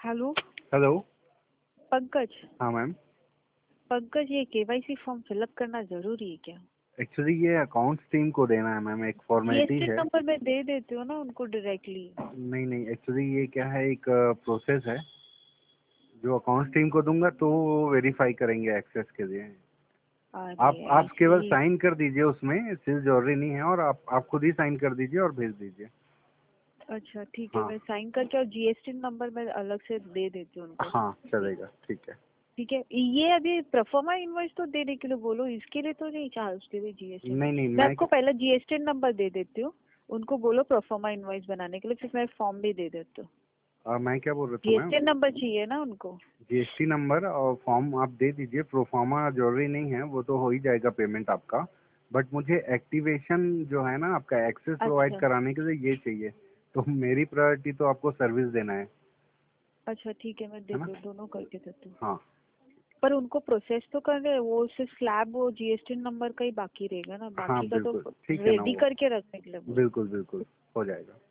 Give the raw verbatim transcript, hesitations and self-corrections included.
Hello. Hello. Pankaj. हाँ ma'am. Pankaj, ये KYC form fill up करना जरूरी है क्या? एक्चुअली ये अकाउंट्स टीम को देना है मैम, एक फॉर्मेलिटी जीएसटी है। नंबर मैं दे देती हूँ ना उनको डायरेक्टली। नहीं नहीं, एक्चुअली ये क्या है, एक प्रोसेस है जो अकाउंट्स टीम को दूंगा तो वो वेरीफाई करेंगे एक्सेस के लिए। आप अरे आप केवल ऐसी। साइन कर दीजिए, उसमें सिर्फ जरूरी नहीं है, और आप आप खुद ही साइन कर दीजिए और भेज दीजिए। अच्छा ठीक है, हाँ मैं साइन करके और जीएसटी नंबर मैं अलग से दे देती हूँ उनको। हाँ चलेगा, ठीक है। ठीक है, ये अभी प्रोफार्मा इनवॉइस तो देने के लिए बोलो, इसके लिए तो नहीं चाहिए, उसके लिए जीएसटी नहीं नहीं, मैं मैं आपको पहले जीएसटी नंबर दे देती हूँ। उनको बोलो प्रोफार्मा इनवॉइस बनाने के लिए, फिर मैं फॉर्म भी दे देती हूँ। आ, मैं क्या बोल रहा था मैम, जीएसटी नंबर चाहिए ना उनको? जीएसटी नंबर और फॉर्म आप दे दीजिए, प्रोफार्मा जरूरी नहीं है, वो तो हो ही जाएगा पेमेंट आपका। बट मुझे एक्टिवेशन जो है ना आपका एक्सेस प्रोवाइड अच्छा कराने के लिए ये चाहिए। तो मेरी प्रायोरिटी तो आपको सर्विस देना है अच्छा ठीक है, मैं है दे ना। दूँ, दोनों करके देती हूँ। हाँ पर उनको प्रोसेस तो कर रहे हैं, वो सिर्फ स्लैब वो जीएसटी नंबर का ही बाकी रहेगा ना, हाँ बाकी का तो बिल्कुल ठीक है ना, रेडी वो करके रखने के लिए बोलो। बिल्कुल बिल्कुल हो जाएगा।